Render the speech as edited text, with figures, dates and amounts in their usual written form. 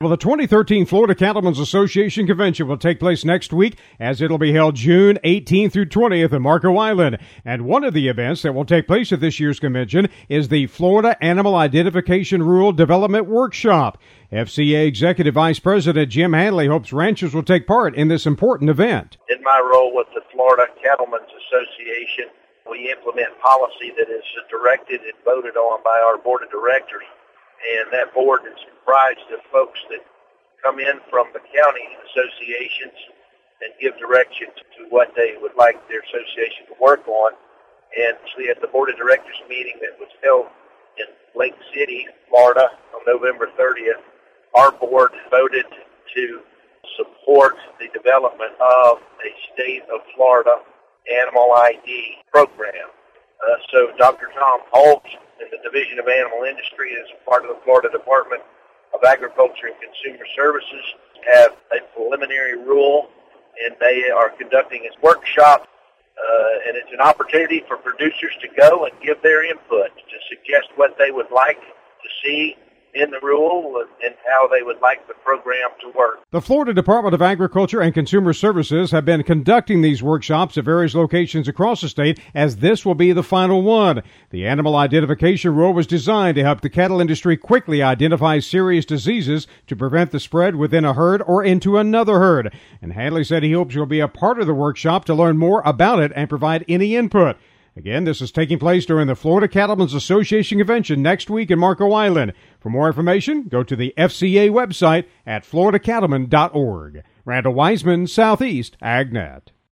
Well, the 2013 Florida Cattlemen's Association Convention will take place next week, as it'll be held June 18th through 20th in Marco Island. And one of the events that will take place at this year's convention is the Florida Animal Identification Rule Development Workshop. FCA Executive Vice President Jim Hanley hopes ranchers will take part in this important event. In my role with the Florida Cattlemen's Association, we implement policy that is directed and voted on by our board of directors. And that board is comprised of folks that come in from the county associations and give direction to what they would like their association to work on. And actually at the board of directors meeting that was held in Lake City, Florida on November 30th, our board voted to support the development of a state of Florida animal ID program. So Dr. Tom Holt and the Division of Animal Industry, as part of the Florida Department of Agriculture and Consumer Services, have a preliminary rule, and they are conducting a workshop, and it's an opportunity for producers to go and give their input, to suggest what they would like to see in the rule and how they would like the program to work. The Florida Department of Agriculture and Consumer Services have been conducting these workshops at various locations across the state, as this will be the final one. The Animal Identification Rule was designed to help the cattle industry quickly identify serious diseases to prevent the spread within a herd or into another herd. And Hanley said he hopes you'll be a part of the workshop to learn more about it and provide any input. Again, this is taking place during the Florida Cattlemen's Association Convention next week in Marco Island. For more information, go to the FCA website at floridacattlemen.org. Randall Wiseman, Southeast AgNet.